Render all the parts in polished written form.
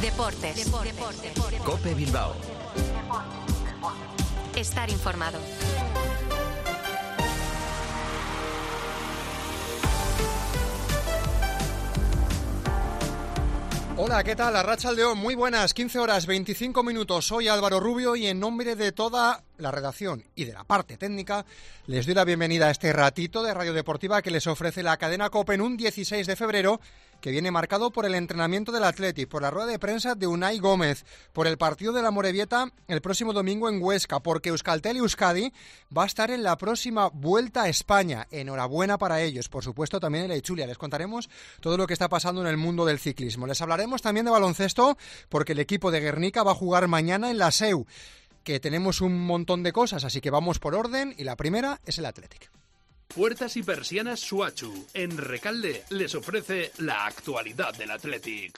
Deportes. COPE Bilbao. Estar informado. Hola, ¿qué tal? Arratsaldeon, muy buenas, 15 horas 25 minutos. Soy Álvaro Rubio y en nombre de toda la redacción y de la parte técnica les doy la bienvenida a este ratito de Radio Deportiva que les ofrece la cadena COPE en un 16 de febrero que viene marcado por el entrenamiento del Athletic, por la rueda de prensa de Unai Gómez, por el partido de la Amorebieta el próximo domingo en Huesca, porque Euskaltel Euskadi va a estar en la próxima Vuelta a España. Enhorabuena para ellos, por supuesto también en la Itzulia. Les contaremos todo lo que está pasando en el mundo del ciclismo. Les hablaremos también de baloncesto, porque el equipo de Guernica va a jugar mañana en la SEU, que tenemos un montón de cosas, así que vamos por orden, y la primera es el Athletic. Puertas y persianas Suachu, en Recalde, les ofrece la actualidad del Athletic.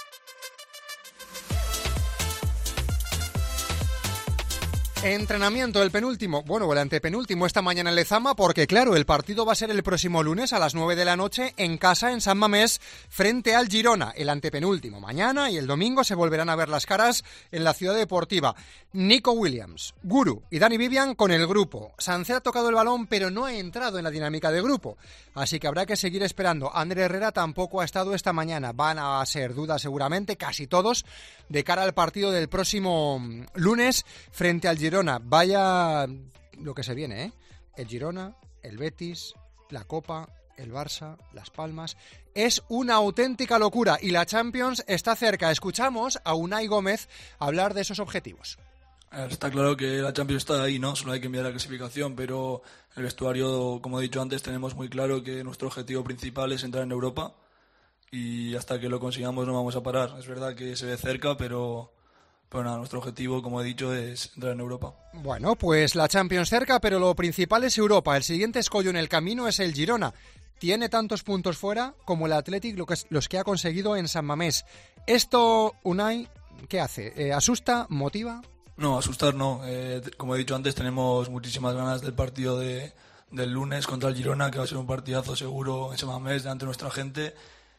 Entrenamiento, el penúltimo, bueno, el antepenúltimo esta mañana en Lezama, porque claro, el partido va a ser el próximo lunes a las 9 de la noche en casa en San Mamés frente al Girona, el antepenúltimo. Mañana y el domingo se volverán a ver las caras en la Ciudad Deportiva. Nico Williams, Guru y Dani Vivian con el grupo. Sánchez ha tocado el balón pero no ha entrado en la dinámica de grupo, así que habrá que seguir esperando. Ander Herrera tampoco ha estado esta mañana. Van a ser dudas seguramente, casi todos, de cara al partido del próximo lunes frente al Girona. Vaya lo que se viene, ¿eh? El Girona, el Betis, la Copa, el Barça, Las Palmas. Es una auténtica locura y la Champions está cerca. Escuchamos a Unai Gómez hablar de esos objetivos. Está claro que la Champions está ahí, ¿no? Solo hay que enviar la clasificación, pero el vestuario, como he dicho antes, tenemos muy claro que nuestro objetivo principal es entrar en Europa y hasta que lo consigamos no vamos a parar. Es verdad que se ve cerca, pero nada, nuestro objetivo, como he dicho, es entrar en Europa. Bueno, pues la Champions cerca, pero lo principal es Europa. El siguiente escollo en el camino es el Girona. Tiene tantos puntos fuera como el Athletic, los que ha conseguido en San Mamés. Esto, Unai, ¿qué hace? ¿Asusta? ¿Motiva? No, asustar no. Como he dicho antes, tenemos muchísimas ganas del partido del lunes contra el Girona, que va a ser un partidazo seguro en San Mamés, delante de nuestra gente.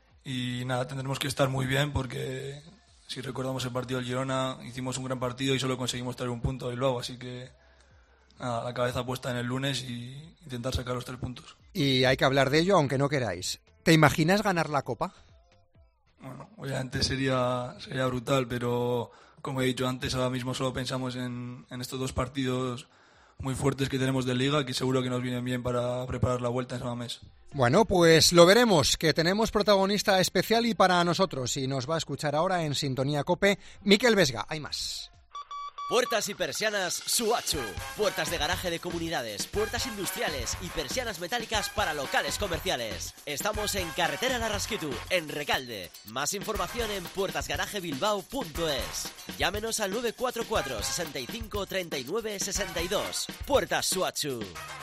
Y nada, tendremos que estar muy bien porque, si recordamos el partido del Girona, hicimos un gran partido y solo conseguimos traer un punto a Bilbao, así que nada, la cabeza puesta en el lunes y intentar sacar los 3 puntos. Y hay que hablar de ello, aunque no queráis. ¿Te imaginas ganar la Copa? Bueno, obviamente sería brutal, pero como he dicho antes, ahora mismo solo pensamos en estos 2 partidos muy fuertes que tenemos de Liga, que seguro que nos vienen bien para preparar la vuelta en San Mamés. Bueno, pues lo veremos, que tenemos protagonista especial y para nosotros, y nos va a escuchar ahora en Sintonía COPE, Mikel Vesga. Hay más. Puertas y persianas Suachu. Puertas de garaje de comunidades, puertas industriales y persianas metálicas para locales comerciales. Estamos en Carretera Larrasquitu, en Recalde. Más información en puertasgarajebilbao.es. Llámenos al 944 65 39 62. Puertas Suachu.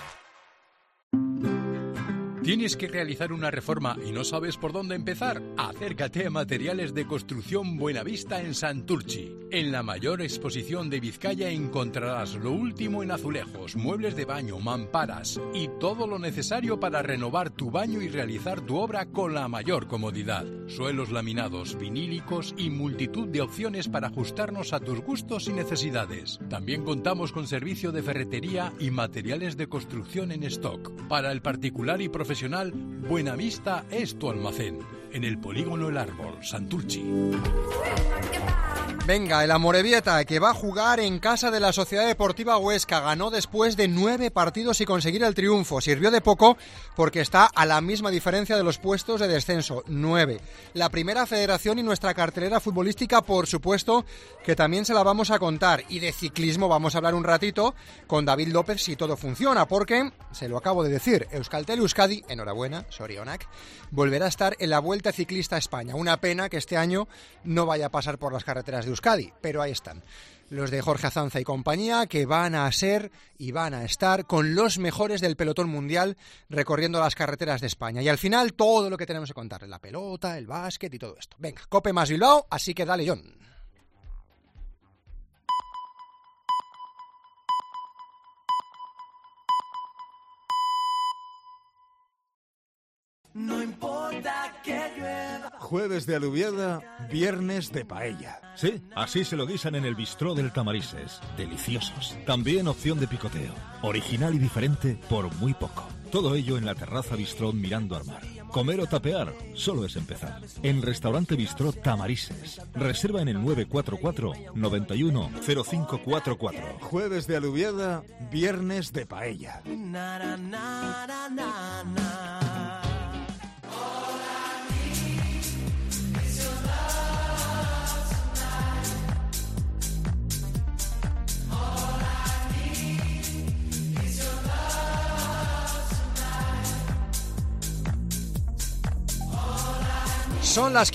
¿Tienes que realizar una reforma y no sabes por dónde empezar? Acércate a Materiales de Construcción Buenavista en Santurchi. En la mayor exposición de Vizcaya encontrarás lo último en azulejos, muebles de baño, mamparas y todo lo necesario para renovar tu baño y realizar tu obra con la mayor comodidad. Suelos laminados, vinílicos y multitud de opciones para ajustarnos a tus gustos y necesidades. También contamos con servicio de ferretería y materiales de construcción en stock. Para el particular y profesional, Buenavista es tu almacén. En el Polígono El Árbol, Santurchi. Venga, el Amorebieta, que va a jugar en casa de la Sociedad Deportiva Huesca, ganó después de 9 partidos y conseguir el triunfo. Sirvió de poco porque está a la misma diferencia de los puestos de descenso, 9. La primera federación y nuestra cartelera futbolística, por supuesto, que también se la vamos a contar. Y de ciclismo vamos a hablar un ratito con David López si todo funciona, porque, se lo acabo de decir, Euskaltel Euskadi, enhorabuena, Sorionak, volverá a estar en la Vuelta Ciclista a España. Una pena que este año no vaya a pasar por las carreteras de Euskadi, pero ahí están los de Jorge Azanza y compañía, que van a ser y van a estar con los mejores del pelotón mundial recorriendo las carreteras de España. Y al final todo lo que tenemos que contar, la pelota, el básquet y todo esto. Venga, Cope más Bilbao, así que dale, John. No importa Jueves de alubiada, viernes de paella. Sí, así se lo guisan en el bistró del Tamarises. Deliciosos. También opción de picoteo. Original y diferente por muy poco. Todo ello en la terraza bistró mirando al mar. Comer o tapear solo es empezar. En Restaurante Bistró Tamarises. Reserva en el 944 91 0544. Jueves de alubiada, viernes de paella. Son las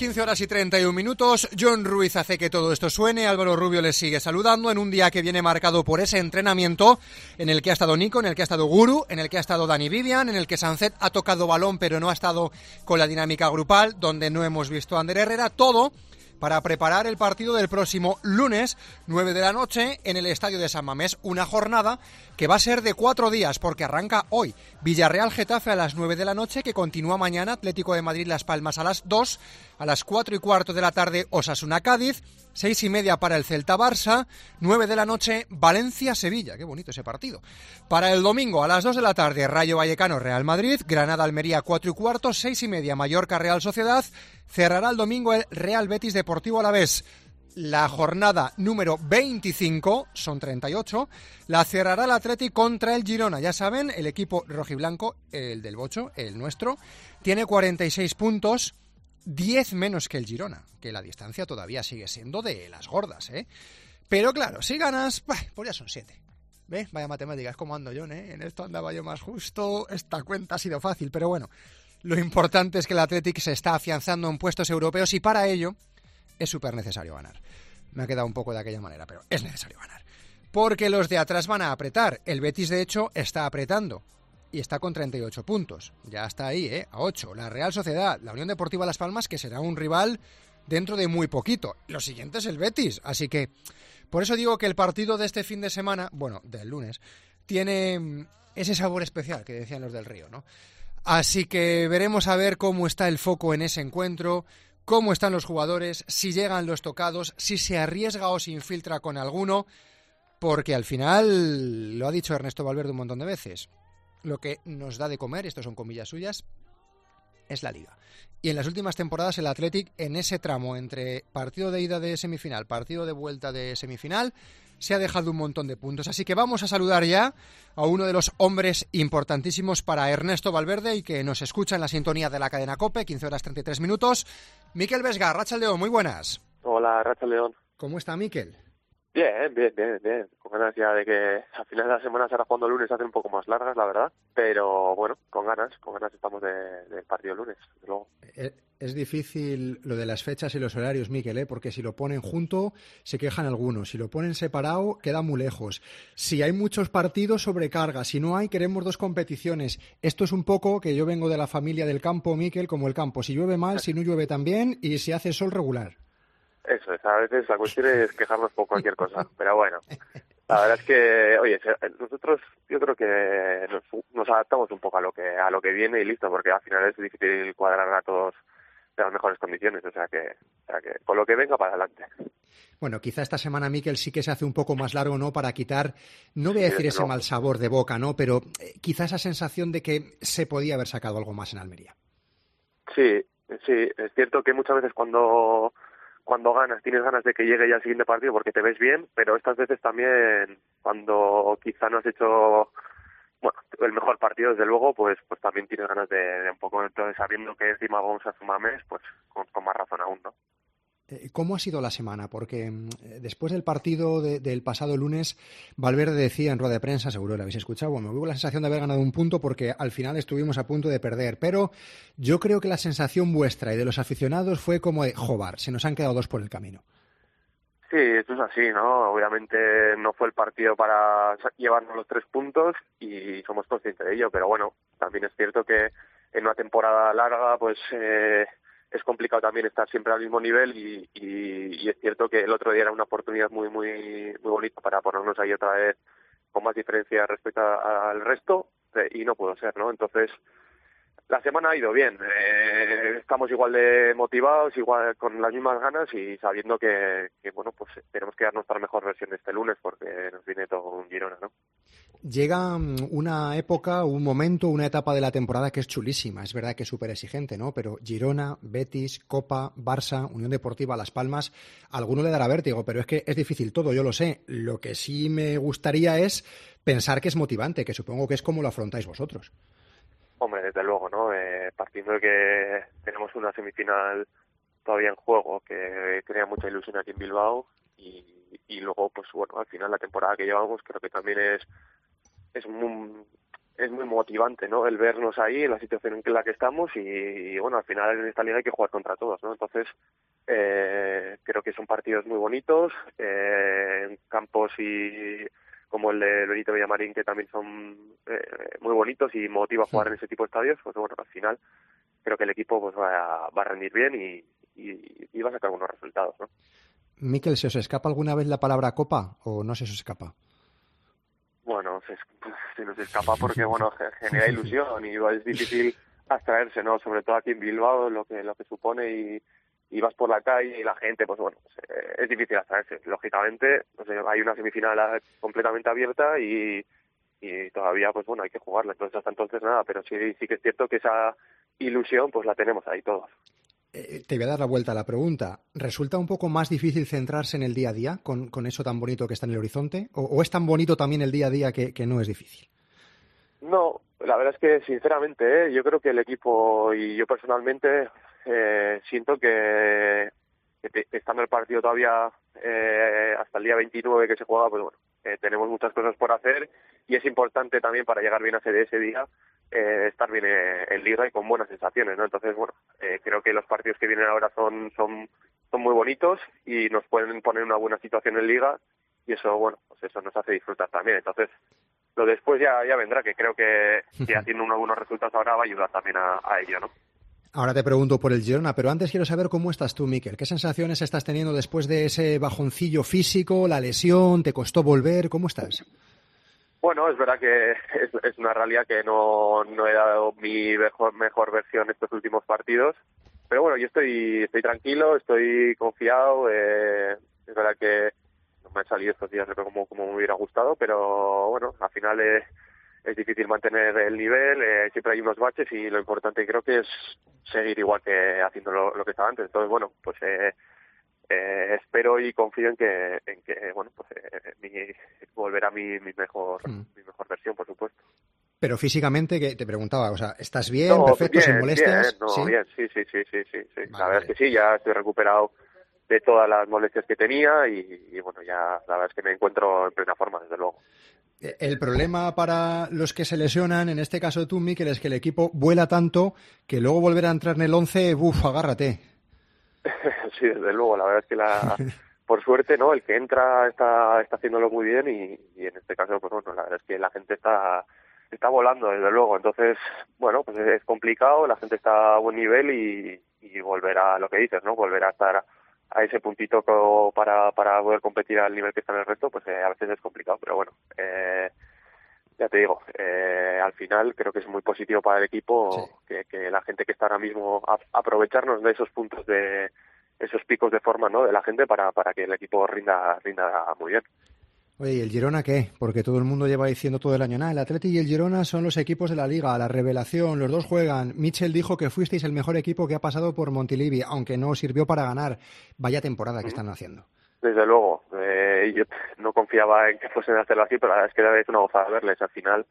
15:31. John Ruiz hace que todo esto suene. Álvaro Rubio les sigue saludando en un día que viene marcado por ese entrenamiento en el que ha estado Nico, en el que ha estado Guru, en el que ha estado Dani Vivian, en el que Sancet ha tocado balón pero no ha estado con la dinámica grupal, donde no hemos visto a Ander Herrera. Todo para preparar el partido del próximo lunes, 9 de la noche, en el Estadio de San Mamés. Una jornada que va a ser de 4 días, porque arranca hoy Villarreal-Getafe a las 9 de la noche, que continúa mañana Atlético de Madrid-Las Palmas a las 2, a las 4:15 de la tarde Osasuna-Cádiz, 6:30 para el Celta-Barça, 9 de la noche Valencia-Sevilla, qué bonito ese partido. Para el domingo a las 2 de la tarde Rayo Vallecano-Real Madrid, Granada-Almería 4:15, 6:30 Mallorca-Real Sociedad, cerrará el domingo el Real Betis Deportivo Alavés. La jornada número 25, son 38, la cerrará el Athletic contra el Girona. Ya saben, el equipo rojiblanco, el del Bocho, el nuestro, tiene 46 puntos, 10 menos que el Girona, que la distancia todavía sigue siendo de las gordas, ¿eh? Pero claro, si ganas, pues ya son 7. ¿Ves? Vaya matemáticas, ¿cómo ando yo, eh? En esto andaba yo más justo, esta cuenta ha sido fácil, pero bueno, lo importante es que el Athletic se está afianzando en puestos europeos y para ello es súper necesario ganar. Me ha quedado un poco de aquella manera, pero es necesario ganar. Porque los de atrás van a apretar. El Betis, de hecho, está apretando. Y está con 38 puntos. Ya está ahí, a 8. La Real Sociedad, la Unión Deportiva Las Palmas, que será un rival dentro de muy poquito. Lo siguiente es el Betis. Así que, por eso digo que el partido de este fin de semana, bueno, del lunes, tiene ese sabor especial que decían los del Río, ¿no? Así que veremos a ver cómo está el foco en ese encuentro, cómo están los jugadores, si llegan los tocados, si se arriesga o se infiltra con alguno, porque al final, lo ha dicho Ernesto Valverde un montón de veces, lo que nos da de comer, estos son comillas suyas, es la Liga. Y en las últimas temporadas el Athletic, en ese tramo entre partido de ida de semifinal, partido de vuelta de semifinal, se ha dejado un montón de puntos. Así que vamos a saludar ya a uno de los hombres importantísimos para Ernesto Valverde y que nos escucha en la sintonía de la cadena COPE, 15:33. Mikel Vesga, Rachaldeón, muy buenas. Hola, Rachaldeón. ¿Cómo está Mikel? Bien. Con ganas ya de que al final de la semana se hará jugando el lunes, se hacen un poco más largas, la verdad. Pero bueno, con ganas estamos del partido el lunes, desde luego. Es difícil lo de las fechas y los horarios, Mikel, porque si lo ponen junto se quejan algunos, si lo ponen separado queda muy lejos. Si hay muchos partidos, sobrecarga, si no hay, queremos 2 competiciones. Esto es un poco que yo vengo de la familia del campo, Mikel, como el campo. Si llueve mal, si no llueve tan bien y si hace sol regular. Eso es, a veces la cuestión es quejarnos por cualquier cosa, pero bueno, la verdad es que, oye, nosotros yo creo que nos adaptamos un poco a lo que viene y listo, porque al final es difícil cuadrar a todos de las mejores condiciones, o sea que con lo que venga para adelante. Bueno, quizá esta semana, Mikel, sí que se hace un poco más largo, ¿no? Para quitar, no voy a decir ese mal sabor de boca, ¿no? Pero quizá esa sensación de que se podía haber sacado algo más en Almería. Sí, es cierto que muchas veces cuando ganas, tienes ganas de que llegue ya el siguiente partido porque te ves bien, pero estas veces también cuando quizá no has hecho el mejor partido, desde luego, pues también tienes ganas de un poco, entonces sabiendo que encima vamos a sumar mes, pues con más razón aún, ¿no? ¿Cómo ha sido la semana? Porque después del partido del pasado lunes, Valverde decía en rueda de prensa, seguro lo habéis escuchado, me hubo la sensación de haber ganado un punto porque al final estuvimos a punto de perder, pero yo creo que la sensación vuestra y de los aficionados fue como de, joder, se nos han quedado 2 por el camino. Sí, esto es así, ¿no? Obviamente no fue el partido para llevarnos los 3 puntos y somos conscientes de ello, pero bueno, también es cierto que en una temporada larga, pues es complicado también estar siempre al mismo nivel y es cierto que el otro día era una oportunidad muy bonita para ponernos ahí otra vez con más diferencia respecto al resto y no pudo ser, ¿no? Entonces, La semana ha ido bien, estamos igual de motivados, igual con las mismas ganas y sabiendo que bueno, pues tenemos que dar nuestra mejor versión este lunes porque nos viene todo un Girona, ¿no? Llega una época, un momento, una etapa de la temporada que es chulísima. Es verdad que es súper exigente, ¿no? Pero Girona, Betis, Copa, Barça, Unión Deportiva, Las Palmas, a alguno le dará vértigo, pero es que es difícil todo, yo lo sé. Lo que sí me gustaría es pensar que es motivante, que supongo que es como lo afrontáis vosotros. Hombre, desde luego, ¿no? Partiendo de que tenemos una semifinal todavía en juego que crea mucha ilusión aquí en Bilbao y luego, pues bueno, al final la temporada que llevamos creo que también es muy motivante, ¿no? El vernos ahí en la situación en la que estamos y bueno, al final en esta liga hay que jugar contra todos, ¿no? Entonces, creo que son partidos muy bonitos, en campos y como el de Benito Villamarín, que también son muy bonitos y motiva a jugar en ese tipo de estadios, pues bueno, al final creo que el equipo pues va a rendir bien y va a sacar buenos resultados, ¿no? Mikel, ¿se os escapa alguna vez la palabra copa o no se os escapa? Bueno, se nos escapa porque, bueno, genera ilusión y es difícil abstraerse, ¿no? Sobre todo aquí en Bilbao, lo que supone y vas por la calle y la gente, pues bueno, es difícil abstraerse. Lógicamente, no sé, hay una semifinal completamente abierta y todavía, pues bueno, hay que jugarla. Entonces, hasta entonces nada, pero sí que es cierto que esa ilusión, pues la tenemos ahí todos. Te voy a dar la vuelta a la pregunta. ¿Resulta un poco más difícil centrarse en el día a día con eso tan bonito que está en el horizonte? ¿O es tan bonito también el día a día que no es difícil? No, la verdad es que sinceramente yo creo que el equipo y yo personalmente siento que estando el partido todavía hasta el día 29 que se juega, pues bueno, tenemos muchas cosas por hacer y es importante también para llegar bien a ese día estar bien en Liga y con buenas sensaciones, ¿no? Entonces, bueno, creo que los partidos que vienen ahora son muy bonitos y nos pueden poner en una buena situación en Liga y eso, bueno, pues eso nos hace disfrutar también. Entonces, lo después ya vendrá, que creo que haciendo unos buenos resultados ahora va a ayudar también a ello, ¿no? Ahora te pregunto por el Girona, pero antes quiero saber cómo estás tú, Mikel. ¿Qué sensaciones estás teniendo después de ese bajoncillo físico, la lesión? ¿Te costó volver? ¿Cómo estás? Bueno, es verdad que es una realidad que no he dado mi mejor versión estos últimos partidos, pero bueno, yo estoy tranquilo, estoy confiado, es verdad que no me han salido estos días como me hubiera gustado, pero bueno, al final es difícil mantener el nivel, siempre hay unos baches y lo importante creo que es seguir igual que haciendo lo que estaba antes. Entonces, bueno, pues espero y confío en que bueno, pues volverá mi mejor versión, por supuesto. Pero físicamente, que te preguntaba, o sea, ¿estás bien, no, perfecto, bien, sin molestias? Bien, sí. Vale, La verdad es que sí, ya estoy recuperado de todas las molestias que tenía y bueno, ya la verdad es que me encuentro en plena forma, desde luego. El problema para los que se lesionan, en este caso tú, Mikel, es que el equipo vuela tanto que luego volver a entrar en el 11, agárrate. Sí, desde luego, la verdad es que por suerte, ¿no? El que entra está haciéndolo muy bien y en este caso, pues bueno, la verdad es que la gente está volando, desde luego. Entonces, bueno, pues es complicado, la gente está a buen nivel y volverá a lo que dices, ¿no? Volverá a estar a ese puntito para poder competir al nivel que está en el resto, pues a veces es complicado, pero bueno, ya te digo, al final creo que es muy positivo para el equipo que la gente que está ahora mismo aprovecharnos de esos puntos de esos picos de forma, ¿no? De la gente para que el equipo rinda muy bien. Oye, ¿y el Girona qué? Porque todo el mundo lleva diciendo todo el año, el Atleti y el Girona son los equipos de la Liga, la revelación, los dos juegan. Mitchell dijo que fuisteis el mejor equipo que ha pasado por Montilivi, aunque no sirvió para ganar. Vaya temporada que están haciendo. Desde luego, yo no confiaba en que fuesen a hacerlo así, pero la verdad es que es una gozada verles. Al final,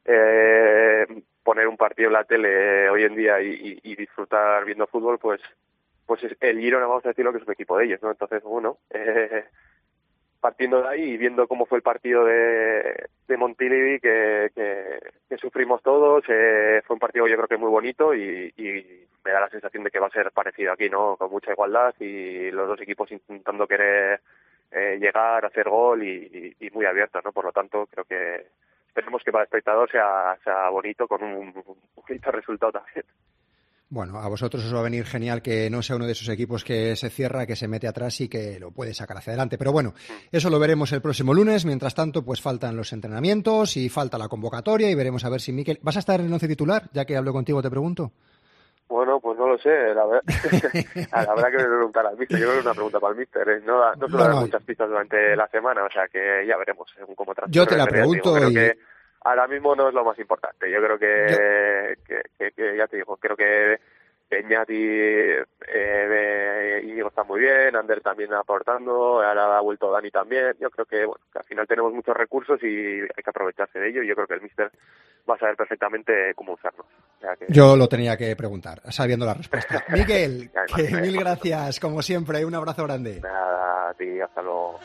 poner un partido en la tele hoy en día y disfrutar viendo fútbol, pues el Girona, vamos a decirlo, que es un equipo de ellos, ¿no? Entonces, bueno, partiendo de ahí y viendo cómo fue el partido de Montilivi que sufrimos todos, fue un partido yo creo que muy bonito y me da la sensación de que va a ser parecido aquí, ¿no? Con mucha igualdad y los dos equipos intentando querer llegar, hacer gol y muy abiertos, ¿no? Por lo tanto, creo que esperemos que para el espectador sea bonito con un bonito resultado también. Bueno, a vosotros os va a venir genial que no sea uno de esos equipos que se cierra, que se mete atrás y que lo puede sacar hacia adelante. Pero bueno, eso lo veremos el próximo lunes. Mientras tanto, pues faltan los entrenamientos y falta la convocatoria y veremos a ver si Mikel... ¿Vas a estar en el 11 titular? Ya que hablo contigo, te pregunto. Bueno, pues no lo sé, la verdad. Habrá que preguntar al míster. Yo creo que es una pregunta para el míster. No suele haber muchas pistas durante la semana, o sea que ya veremos según cómo transcurre. Yo te la pregunto creo que ahora mismo no es lo más importante. Yo creo que ya te digo, creo que Peñat y Íñigo están muy bien, Ander también aportando, ahora ha vuelto Dani también. Yo creo que, bueno, que al final tenemos muchos recursos y hay que aprovecharse de ello, y yo creo que el míster va a saber perfectamente cómo usarlos. O sea que... Yo lo tenía que preguntar, sabiendo la respuesta. Mikel, mil gracias, como siempre, un abrazo grande. Nada, a ti, hasta luego.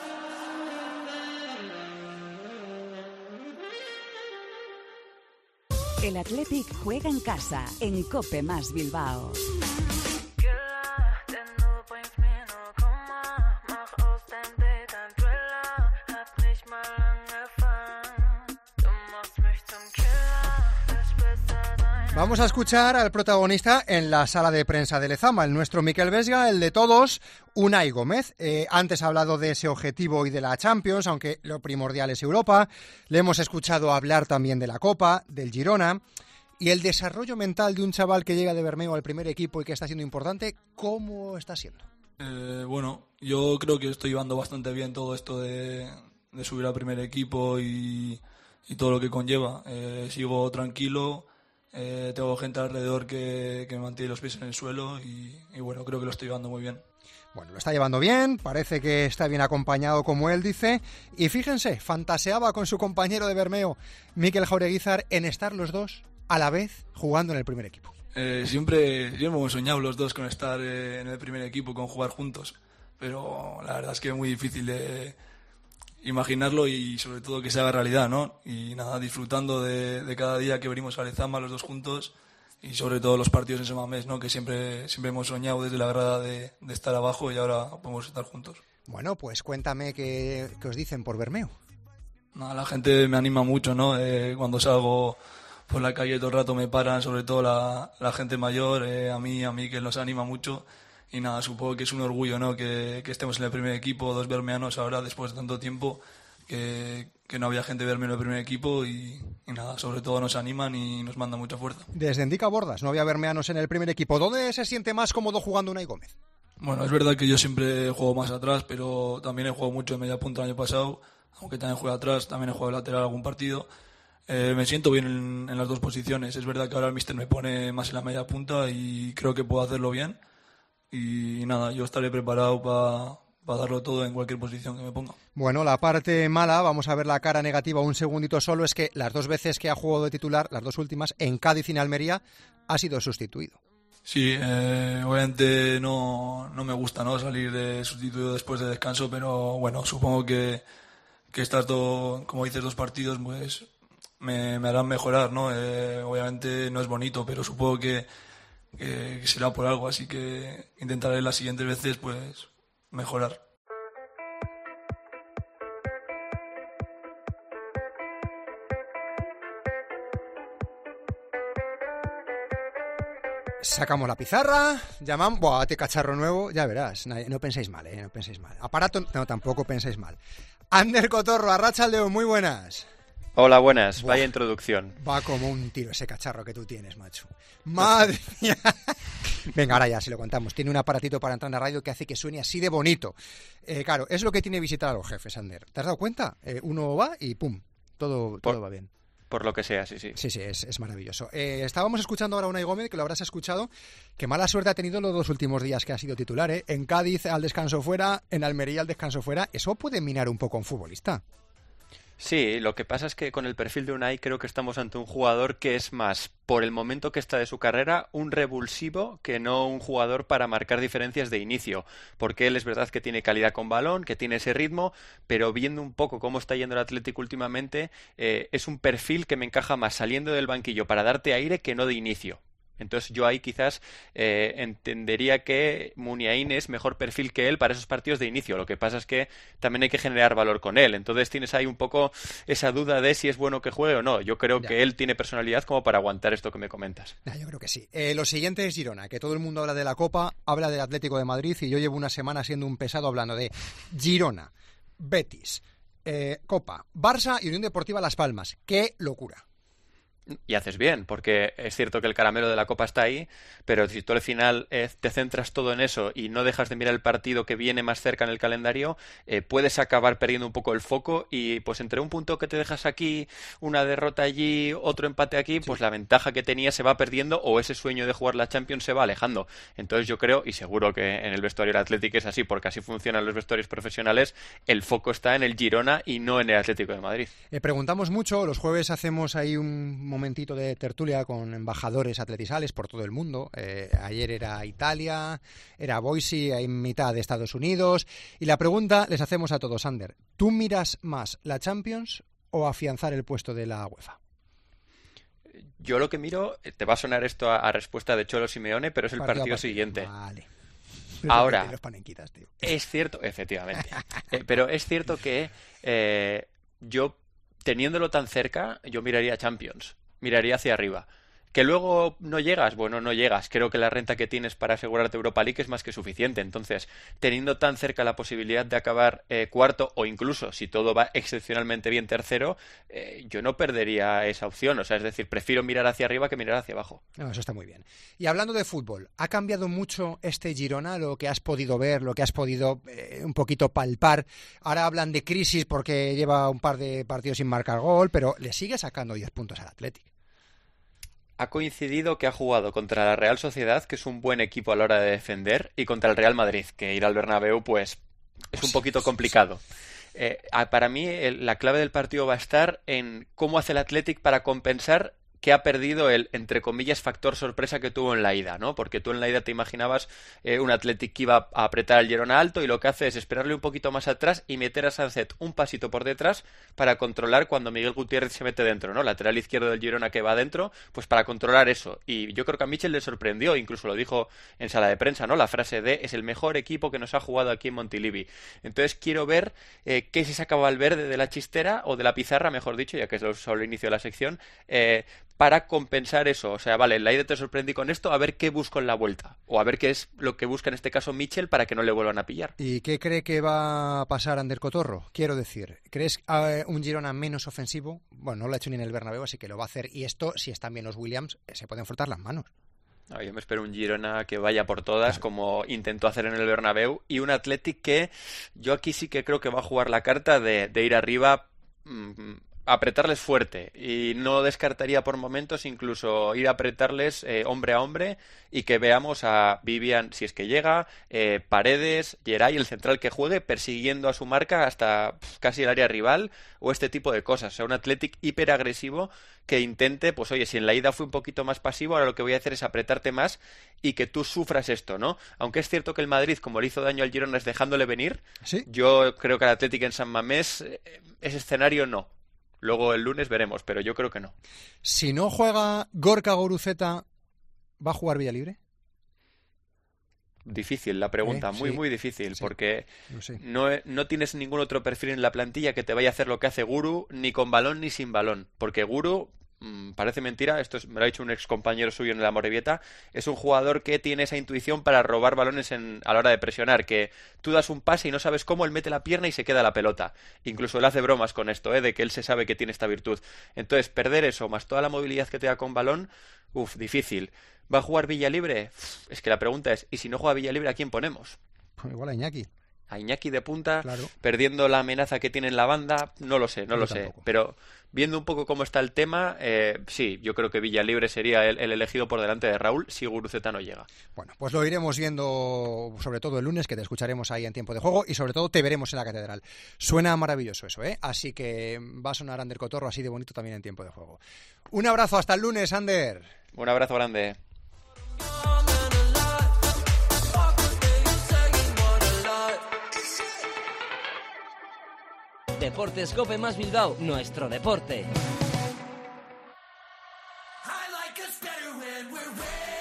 El Athletic juega en casa, en Cope más Bilbao. Vamos a escuchar al protagonista en la sala de prensa de Lezama, el nuestro Mikel Vesga, el de todos, Unai Gómez. Antes ha hablado de ese objetivo y de la Champions, aunque lo primordial es Europa. Le hemos escuchado hablar también de la Copa, del Girona, y el desarrollo mental de un chaval que llega de Bermeo al primer equipo y que está siendo importante. ¿Cómo está siendo? Bueno, yo creo que estoy llevando bastante bien todo esto de subir al primer equipo y todo lo que conlleva. Sigo tranquilo. Tengo gente alrededor que me mantiene los pies en el suelo y bueno, creo que lo estoy llevando muy bien. Bueno, lo está llevando bien, parece que está bien acompañado, como él dice, y fíjense, fantaseaba con su compañero de Bermeo, Mikel Jaureguizar, en estar los dos a la vez jugando en el primer equipo. Siempre hemos soñado los dos con estar en el primer equipo, con jugar juntos, pero la verdad es que es muy difícil de imaginarlo y sobre todo que se haga realidad, ¿no? Y nada, disfrutando de cada día que venimos a Lezama los dos juntos y sobre todo los partidos en Samamés, ¿no? Que siempre hemos soñado desde la grada de estar abajo y ahora podemos estar juntos. Bueno, pues cuéntame qué os dicen por Bermeo. Nada, la gente me anima mucho, ¿no? Cuando salgo por la calle todo el rato me paran, sobre todo la gente mayor, a mí que nos anima mucho. Y nada, supongo que es un orgullo, ¿no? Que estemos en el primer equipo, dos bermeanos ahora, después de tanto tiempo, que no había gente bermeo en el primer equipo y nada, sobre todo nos animan y nos mandan mucha fuerza. Desde Endica Bordas no había bermeanos en el primer equipo. ¿Dónde se siente más cómodo jugando Unai Gómez? Bueno, es verdad que yo siempre juego más atrás, pero también he jugado mucho de media punta el año pasado, aunque también juego atrás, también he jugado de lateral algún partido. Me siento bien en las dos posiciones. Es verdad que ahora el míster me pone más en la media punta y creo que puedo hacerlo bien. Y nada, yo estaré preparado para darlo todo en cualquier posición que me ponga. Bueno, la parte mala, vamos a ver la cara negativa un segundito solo, es que las dos veces que ha jugado de titular, las dos últimas, en Cádiz y en Almería, ha sido sustituido. Sí, obviamente no me gusta, ¿no?, salir de sustituido después de descanso, pero bueno, supongo que estas dos, como dices, dos partidos, pues me harán mejorar, ¿no? Obviamente no es bonito, pero supongo que será por algo, así que intentaré las siguientes veces pues mejorar. Sacamos la pizarra, llamamos... Buah, te cacharro nuevo, ya verás. No penséis mal, no penséis mal. Aparato, no, tampoco penséis mal. Ander Cotorro, Arratsaldeon, muy buenas. Hola, buenas. Buah, vaya introducción. Va como un tiro ese cacharro que tú tienes, macho. Madre mía. Venga, ahora ya, si lo contamos. Tiene un aparatito para entrar en la radio que hace que suene así de bonito. Claro, es lo que tiene visitar a los jefes, Ander. ¿Te has dado cuenta? Uno va y pum, todo va bien. Por lo que sea, sí. Sí, es maravilloso. Estábamos escuchando ahora a Unai Gómez, que lo habrás escuchado, que mala suerte ha tenido los dos últimos días que ha sido titular, ¿eh? En Cádiz al descanso fuera, en Almería al descanso fuera. Eso puede minar un poco a un futbolista. Sí, lo que pasa es que con el perfil de Unai creo que estamos ante un jugador que es más, por el momento que está de su carrera, un revulsivo que no un jugador para marcar diferencias de inicio, porque él es verdad que tiene calidad con balón, que tiene ese ritmo, pero viendo un poco cómo está yendo el Atlético últimamente, es un perfil que me encaja más saliendo del banquillo para darte aire que no de inicio. Entonces yo ahí quizás entendería que Muniain es mejor perfil que él para esos partidos de inicio. Lo que pasa es que también hay que generar valor con él. Entonces tienes ahí un poco esa duda de si es bueno que juegue o no. Yo creo que él tiene personalidad como para aguantar esto que me comentas. Yo creo que sí. Lo siguiente es Girona, que todo el mundo habla de la Copa, habla del Atlético de Madrid, y yo llevo una semana siendo un pesado hablando de Girona, Betis, Copa, Barça y Unión Deportiva Las Palmas. ¡Qué locura! Y haces bien, porque es cierto que el caramelo de la Copa está ahí, pero si tú al final te centras todo en eso y no dejas de mirar el partido que viene más cerca en el calendario, puedes acabar perdiendo un poco el foco y pues entre un punto que te dejas aquí, una derrota allí, otro empate aquí, pues la ventaja que tenías se va perdiendo o ese sueño de jugar la Champions se va alejando. Entonces yo creo, y seguro que en el vestuario del Atlético es así, porque así funcionan los vestuarios profesionales, el foco está en el Girona y no en el Atlético de Madrid. Preguntamos mucho, los jueves hacemos ahí un momentito de tertulia con embajadores atletizales por todo el mundo. Ayer era Italia, era Boise, en mitad de Estados Unidos. Y la pregunta les hacemos a todos, Ander, ¿tú miras más la Champions o afianzar el puesto de la UEFA? Yo lo que miro, te va a sonar esto a respuesta de Cholo Simeone, pero es el partido siguiente. Vale. Ahora, los panenquitas, tío. Es cierto, efectivamente, pero es cierto que yo, teniéndolo tan cerca, yo miraría Champions. Miraría hacia arriba. ¿Que luego no llegas? Bueno, no llegas. Creo que la renta que tienes para asegurarte Europa League es más que suficiente. Entonces, teniendo tan cerca la posibilidad de acabar cuarto o incluso, si todo va excepcionalmente bien, tercero, yo no perdería esa opción. O sea, es decir, prefiero mirar hacia arriba que mirar hacia abajo. No, eso está muy bien. Y hablando de fútbol, ¿ha cambiado mucho este Girona, lo que has podido ver, lo que has podido un poquito palpar? Ahora hablan de crisis porque lleva un par de partidos sin marcar gol, pero le sigue sacando 10 puntos al Athletic. Ha coincidido que ha jugado contra la Real Sociedad, que es un buen equipo a la hora de defender, y contra el Real Madrid, que ir al Bernabéu pues es un poquito complicado. Para mí la clave del partido va a estar en cómo hace el Athletic para compensar que ha perdido el, entre comillas, factor sorpresa que tuvo en la ida, ¿no? Porque tú en la ida te imaginabas un Athletic que iba a apretar al Girona alto y lo que hace es esperarle un poquito más atrás y meter a Sancet un pasito por detrás para controlar cuando Miguel Gutiérrez se mete dentro, ¿no? Lateral izquierdo del Girona que va adentro, pues para controlar eso. Y yo creo que a Michel le sorprendió, incluso lo dijo en sala de prensa, ¿no? La frase de es el mejor equipo que nos ha jugado aquí en Montilivi. Entonces quiero ver qué se saca Valverde de la chistera o de la pizarra, mejor dicho, ya que es solo el inicio de la sección, para compensar eso. O sea, vale, en la ida te sorprendí con esto, a ver qué busco en la vuelta. O a ver qué es lo que busca en este caso Michel para que no le vuelvan a pillar. ¿Y qué cree que va a pasar Ander Cotorro? Quiero decir, ¿crees un Girona menos ofensivo? Bueno, no lo ha hecho ni en el Bernabéu, así que lo va a hacer. Y esto, si están bien los Williams, se pueden frotar las manos. No, yo me espero un Girona que vaya por todas, como intentó hacer en el Bernabéu, y un Athletic que yo aquí sí que creo que va a jugar la carta de ir arriba, apretarles fuerte, y no descartaría por momentos incluso ir a apretarles hombre a hombre y que veamos a Vivian, si es que llega, Paredes, Geray, el central que juegue persiguiendo a su marca hasta casi el área rival o este tipo de cosas. O sea, un Athletic hiperagresivo que intente, pues oye, si en la ida fue un poquito más pasivo, ahora lo que voy a hacer es apretarte más y que tú sufras esto, ¿no? Aunque es cierto que el Madrid, como le hizo daño al Girona, es dejándole venir, ¿sí? Yo creo que el Athletic en San Mamés, ese escenario no. Luego el lunes veremos, pero yo creo que no. Si no juega Gorka Guruceta, ¿va a jugar Villalibre? Difícil la pregunta, muy difícil, sí, porque no tienes ningún otro perfil en la plantilla que te vaya a hacer lo que hace Guru, ni con balón ni sin balón, porque Guru, parece mentira, me lo ha dicho un ex compañero suyo en la Amorebieta, es un jugador que tiene esa intuición para robar balones a la hora de presionar, que tú das un pase y no sabes cómo, él mete la pierna y se queda la pelota. Incluso él hace bromas con esto, de que él se sabe que tiene esta virtud. Entonces, perder eso, más toda la movilidad que te da con balón, difícil. ¿Va a jugar Villalibre? Es que la pregunta es, ¿y si no juega Villalibre, a quién ponemos? Pues igual a Iñaki. A Iñaki de punta, claro, perdiendo la amenaza que tiene en la banda, no lo sé. Pero viendo un poco cómo está el tema, sí, yo creo que Villalibre sería el elegido por delante de Raúl si Guruceta no llega. Bueno, pues lo iremos viendo sobre todo el lunes, que te escucharemos ahí en tiempo de juego y sobre todo te veremos en la catedral. Suena maravilloso eso, ¿eh? Así que va a sonar Ander Cotorro así de bonito también en tiempo de juego. Un abrazo, hasta el lunes, Ander. Un abrazo grande. Deportes Cope más Bilbao, nuestro deporte.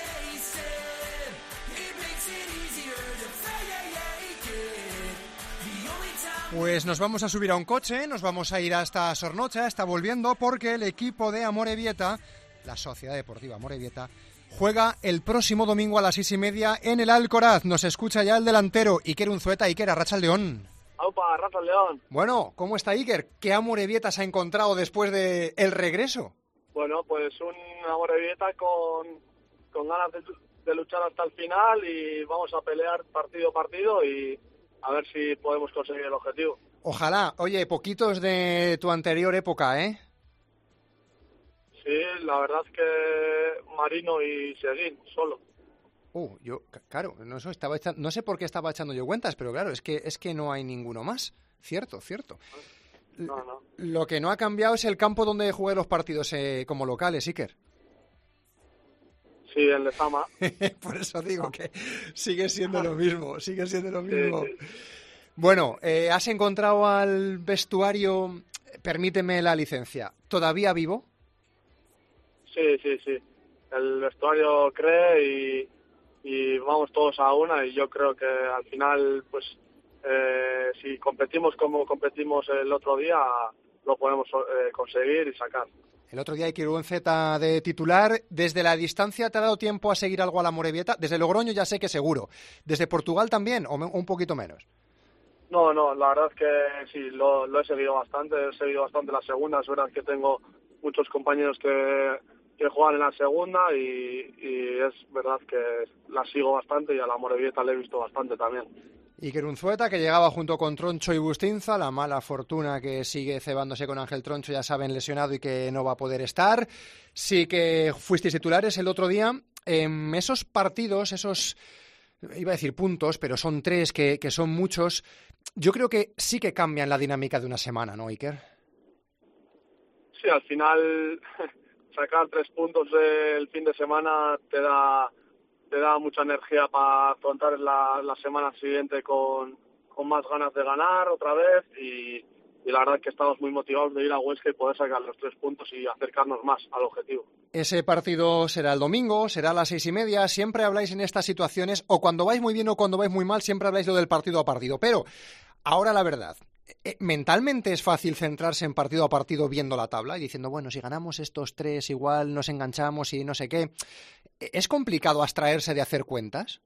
Pues nos vamos a subir a un coche, nos vamos a ir hasta Sornocha, está volviendo, porque el equipo de Amorebieta, la Sociedad Deportiva Amorebieta, juega el próximo domingo a las 6:30 en el Alcoraz. Nos escucha ya el delantero Iker Unzueta. Iker, arratsaldeón. ¡Aupa, arratsaldeón! Bueno, ¿cómo está Iker? ¿Qué Amorebieta se ha encontrado después del regreso? Bueno, pues un Amorebieta con ganas de luchar hasta el final, y vamos a pelear partido a partido y a ver si podemos conseguir el objetivo. Ojalá. Oye, poquitos de tu anterior época, ¿eh? Sí, la verdad es que Marino y Seguín, solo. Claro, no sé por qué estaba echando yo cuentas, pero claro, es que no hay ninguno más. Cierto. No. Lo que no ha cambiado es el campo donde jugué los partidos como locales, Iker. Sí, el de Zama. Por eso digo que sigue siendo lo mismo. Sí. Bueno, ¿has encontrado al vestuario, permíteme la licencia, todavía vivo? Sí. El vestuario cree y vamos todos a una, y yo creo que al final, pues, si competimos como competimos el otro día, lo podemos conseguir y sacar. El otro día Iker Unzueta de titular. ¿Desde la distancia te ha dado tiempo a seguir algo a la Amorebieta? Desde Logroño ya sé que seguro. ¿Desde Portugal también o un poquito menos? No, la verdad es que sí, lo he seguido bastante. He seguido bastante la segunda. Es verdad que tengo muchos compañeros que juegan en la segunda, y es verdad que la sigo bastante, y a la Amorebieta le he visto bastante también. Iker Unzueta, que llegaba junto con Troncho y Bustinza, la mala fortuna que sigue cebándose con Ángel Troncho, ya saben, lesionado y que no va a poder estar. Sí que fuisteis titulares el otro día. Esos partidos, iba a decir puntos, pero son 3, que son muchos. Yo creo que sí que cambian la dinámica de una semana, ¿no, Iker? Sí, al final sacar 3 puntos del fin de semana te da mucha energía para afrontar la semana siguiente con más ganas de ganar otra vez, y la verdad es que estamos muy motivados de ir a Huesca y poder sacar los 3 puntos y acercarnos más al objetivo. Ese partido será el domingo, será a las 6:30. Siempre habláis en estas situaciones, o cuando vais muy bien o cuando vais muy mal, siempre habláis lo del partido a partido. Pero ahora la verdad, mentalmente es fácil centrarse en partido a partido viendo la tabla y diciendo, bueno, si ganamos estos 3 igual nos enganchamos y no sé qué. ¿Es complicado abstraerse de hacer cuentas?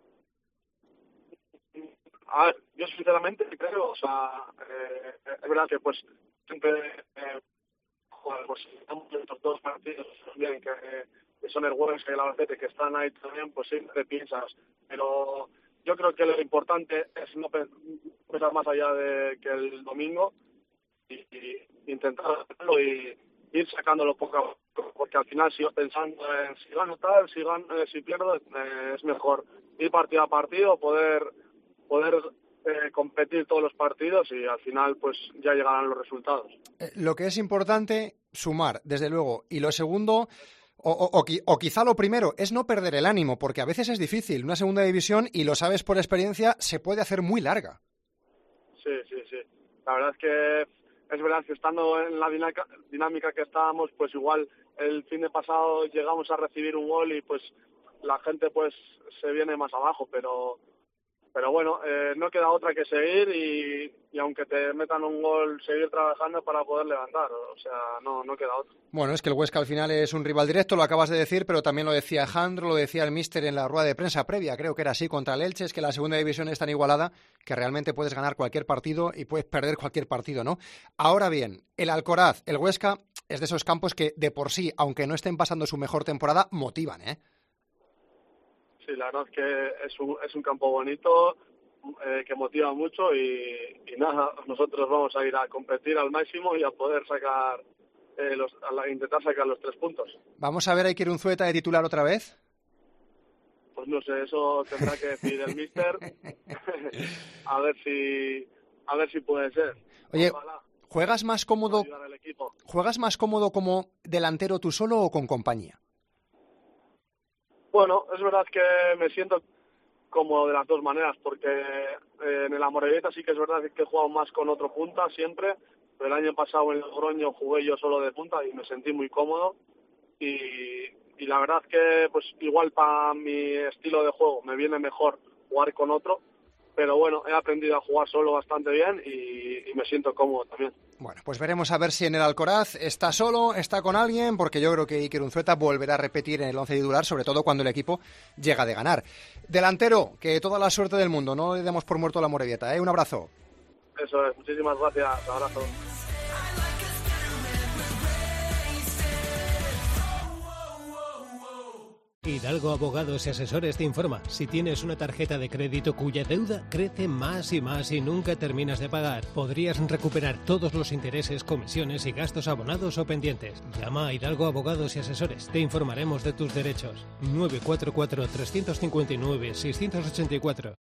A ver, yo sinceramente creo, es verdad que pues siempre pues estamos en estos 2 partidos bien, que son el Huesca y el Albacete, que están ahí también, pues siempre piensas, pero yo creo que lo importante es no pensar más allá de que el domingo, y intentar hacerlo y ir sacándolo poco a poco, porque al final sigo pensando en si gano tal, si pierdo, es mejor ir partido a partido, poder competir todos los partidos, y al final pues ya llegarán los resultados. Lo que es importante, sumar, desde luego, y lo segundo, o quizá lo primero, es no perder el ánimo, porque a veces es difícil. Una segunda división, y lo sabes por experiencia, se puede hacer muy larga. Sí. La verdad es que es verdad que estando en la dinámica que estábamos, pues igual el fin de pasado llegamos a recibir un gol y pues la gente pues se viene más abajo, pero bueno, no queda otra que seguir y aunque te metan un gol, seguir trabajando para poder levantar, o sea, no queda otra. Bueno, es que el Huesca al final es un rival directo, lo acabas de decir, pero también lo decía Jandro, lo decía el míster en la rueda de prensa previa, creo que era así, contra el Elche, es que la segunda división es tan igualada que realmente puedes ganar cualquier partido y puedes perder cualquier partido, ¿no? Ahora bien, el Alcoraz, el Huesca, es de esos campos que de por sí, aunque no estén pasando su mejor temporada, motivan, ¿eh? Sí, la verdad es que es un campo bonito, que motiva mucho, y nada, nosotros vamos a ir a competir al máximo y a poder sacar intentar sacar los 3 puntos. ¿Vamos a ver a Iker Unzueta de titular otra vez? Pues no sé, eso tendrá que decir el míster. a ver si puede ser. Oye, Ojalá. ¿juegas más cómodo como delantero tú solo o con compañía? Bueno, es verdad que me siento como de las 2 maneras, porque en el Amorebieta sí que es verdad que he jugado más con otro punta siempre, pero el año pasado en Logroño jugué yo solo de punta y me sentí muy cómodo, y la verdad que pues igual para mi estilo de juego me viene mejor jugar con otro, pero bueno, he aprendido a jugar solo bastante bien y me siento cómodo también. Bueno, pues veremos a ver si en el Alcoraz está solo, está con alguien, porque yo creo que Iker Unzueta volverá a repetir en el once titular, sobre todo cuando el equipo llega de ganar. Delantero, que toda la suerte del mundo, no le demos por muerto la Morevieta, ¿eh? Un abrazo. Eso es, muchísimas gracias, abrazo. Hidalgo Abogados y Asesores te informa. Si tienes una tarjeta de crédito cuya deuda crece más y más y nunca terminas de pagar, podrías recuperar todos los intereses, comisiones y gastos abonados o pendientes. Llama a Hidalgo Abogados y Asesores. Te informaremos de tus derechos. 944-359-684.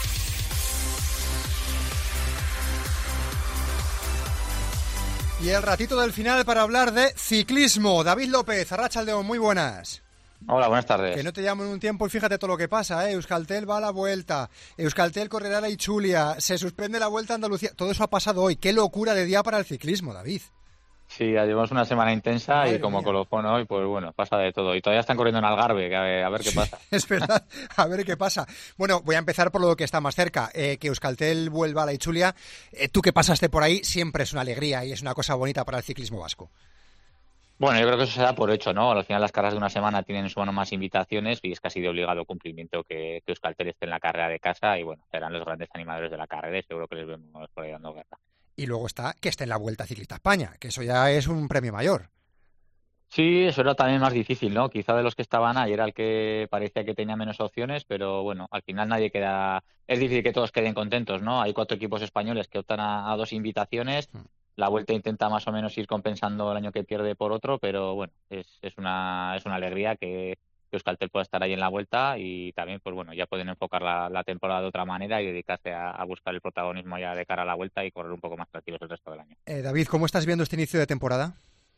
Y el ratito del final para hablar de ciclismo. David López, Arratsaldeon, muy buenas. Hola, buenas tardes. Que no te llamo en un tiempo y fíjate todo lo que pasa, ¿eh? Euskaltel va a la Vuelta, Euskaltel correrá la Itzulia, se suspende la Vuelta a Andalucía. Todo eso ha pasado hoy. Qué locura de día para el ciclismo, David. Sí, llevamos una semana intensa. Madre y como mía. Colofón hoy, pues bueno, pasa de todo. Y todavía están corriendo en Algarve, que a ver qué pasa. Es verdad, a ver qué pasa. Bueno, voy a empezar por lo que está más cerca, que Euskaltel vuelva a la Itzulia. Tú que pasaste por ahí, siempre es una alegría y es una cosa bonita para el ciclismo vasco. Bueno, yo creo que eso se da por hecho, ¿no? Al final las carreras de una semana tienen en su mano más invitaciones y es casi de obligado cumplimiento que Euskaltel esté en la carrera de casa y bueno, serán los grandes animadores de la carrera y seguro que les vemos por ahí dando guerra. Y luego está que esté en la Vuelta Ciclista España, que eso ya es un premio mayor. Sí, eso era también más difícil, ¿no? Quizá de los que estaban ahí era el que parecía que tenía menos opciones, pero bueno, al final nadie queda... Es difícil que todos queden contentos, ¿no? Hay 4 equipos españoles que optan a 2 invitaciones. La Vuelta intenta más o menos ir compensando el año que pierde por otro, pero bueno, es una alegría que Euskaltel pueda estar ahí en la Vuelta y también, pues bueno, ya pueden enfocar la temporada de otra manera y dedicarse a buscar el protagonismo ya de cara a la Vuelta y correr un poco más tranquilos el resto del año. David, ¿cómo estás viendo este inicio de temporada?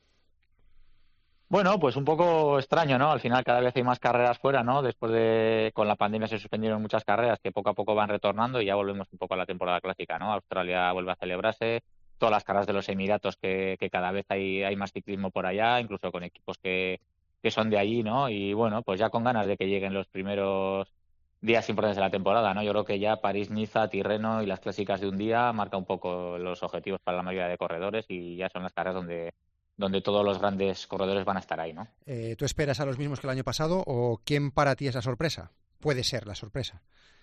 Bueno, pues un poco extraño, ¿no? Al final cada vez hay más carreras fuera, ¿no? Después de con la pandemia se suspendieron muchas carreras que poco a poco van retornando y ya volvemos un poco a la temporada clásica, ¿no? Australia vuelve a celebrarse, todas las carreras de los Emiratos que cada vez hay más ciclismo por allá, incluso con equipos que son de allí, ¿no? Y bueno, pues ya con ganas de que lleguen los primeros días importantes de la temporada, ¿no? Yo creo que ya París, Niza, Tirreno y las clásicas de un día marca un poco los objetivos para la mayoría de corredores y ya son las carreras donde todos los grandes corredores van a estar ahí, ¿no? ¿Tú esperas a los mismos que el año pasado o quién para ti es la sorpresa? Puede ser la sorpresa.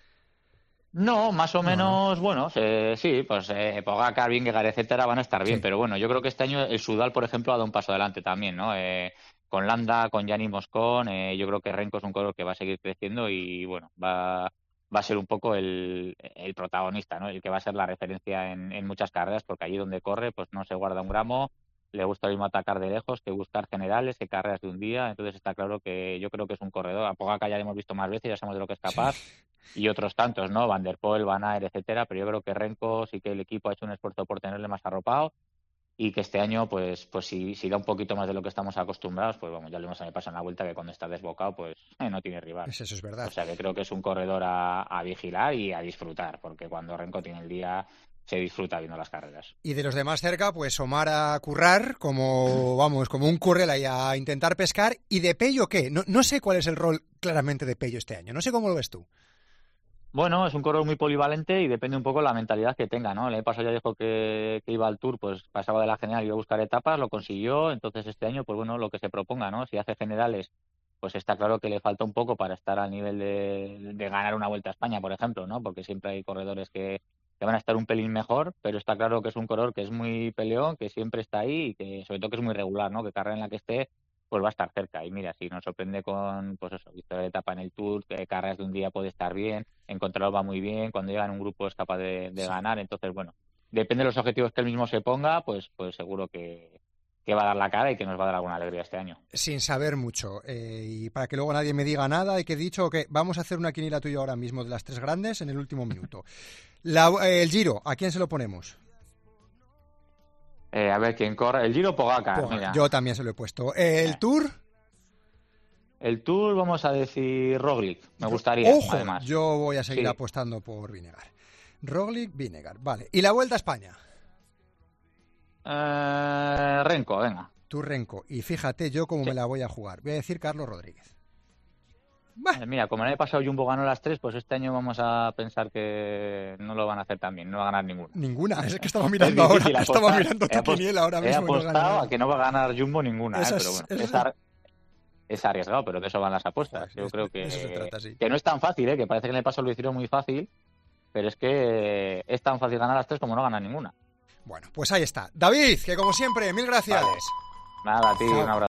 No, más o menos, bueno, sí, pues Pogacar, Vingegaard, etcétera, van a estar bien, pero bueno, yo creo que este año el Soudal, por ejemplo, ha dado un paso adelante también, ¿no? Con Landa, con Gianni Moscon, yo creo que Renko es un corredor que va a seguir creciendo y bueno, va a ser un poco el protagonista, ¿no? El que va a ser la referencia en muchas carreras, porque allí donde corre, pues no se guarda un gramo, le gusta lo mismo atacar de lejos que buscar generales, que carreras de un día, entonces está claro que yo creo que es un corredor. A Pogacar ya lo hemos visto más veces, ya sabemos de lo que es capaz, y otros tantos, ¿no? Van der Poel, Van Aert, etcétera, pero yo creo que Renko sí que el equipo ha hecho un esfuerzo por tenerle más arropado y que este año, pues si da un poquito más de lo que estamos acostumbrados, pues vamos, ya lo vimos a mí pasar en la Vuelta que cuando está desbocado, pues no tiene rival. Eso es verdad. O sea que creo que es un corredor a vigilar y a disfrutar, porque cuando Renko tiene el día se disfruta viendo las carreras. Y de los demás cerca, pues Omar a currar, como un currela y a intentar pescar. ¿Y de Pello qué? No sé cuál es el rol claramente de Pello este año, no sé cómo lo ves tú. Bueno, es un corredor muy polivalente y depende un poco de la mentalidad que tenga, ¿no? El año pasado ya dijo que iba al Tour, pues pasaba de la general y iba a buscar etapas, lo consiguió, entonces este año, pues bueno, lo que se proponga, ¿no? Si hace generales, pues está claro que le falta un poco para estar al nivel de ganar una Vuelta a España, por ejemplo, ¿no? Porque siempre hay corredores que van a estar un pelín mejor, pero está claro que es un corredor que es muy peleón, que siempre está ahí y que sobre todo que es muy regular, ¿no? Que carrera en la que esté, pues va a estar cerca. Y mira, si nos sorprende con, pues eso, victoria de etapa en el Tour, que carreras de un día puede estar bien, en contrario va muy bien, cuando llega en un grupo es capaz de ganar, entonces bueno, depende de los objetivos que él mismo se ponga, pues seguro que va a dar la cara y que nos va a dar alguna alegría este año. Sin saber mucho, y para que luego nadie me diga nada, y que he dicho que vamos a hacer una quiniela tuya ahora mismo de las 3 grandes en el último minuto. El Giro, ¿a quién se lo ponemos? A ver, ¿quién corre? El Giro, Pogacar, mira. Yo también se lo he puesto. ¿El Tour? El Tour, vamos a decir Roglic, me gustaría, ojo, además. Yo voy a seguir apostando por Vingegaard. Roglic, Vingegaard, vale. ¿Y la Vuelta a España? Renko, venga. Tú Renko. Y fíjate yo cómo me la voy a jugar. Voy a decir Carlos Rodríguez. Mira, como el año pasado Jumbo ganó las 3, pues este año vamos a pensar que no lo van a hacer tan bien, no va a ganar ninguna. Ninguna, es que estaba mirando ahora, estaba mirando tu quiniela ahora mismo. He apostado a que no va a ganar Jumbo ninguna, pero bueno, es arriesgado, pero de eso van las apuestas. Yo creo que no es tan fácil, que parece que en el paso lo hicieron muy fácil, pero es que es tan fácil ganar las 3 como no ganar ninguna. Bueno, pues ahí está. David, que como siempre, mil gracias. Vale. Nada, a ti, un abrazo.